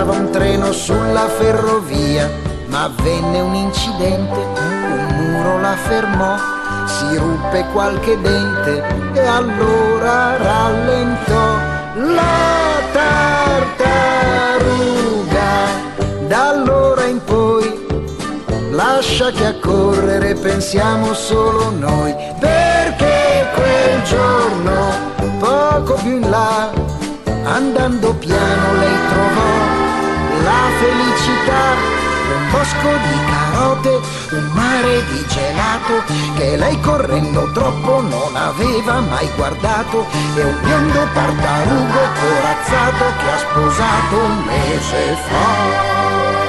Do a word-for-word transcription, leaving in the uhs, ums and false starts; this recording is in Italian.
passava un treno sulla ferrovia, ma avvenne un incidente, un muro la fermò, si ruppe qualche dente e allora rallentò. La tartaruga da allora in poi lascia che a correre pensiamo solo noi, perché quel giorno poco più in là, andando piano, lei trovò la felicità. Un bosco di carote, un mare di gelato che lei correndo troppo non aveva mai guardato, e un biondo tartarugo corazzato che ha sposato un mese fa.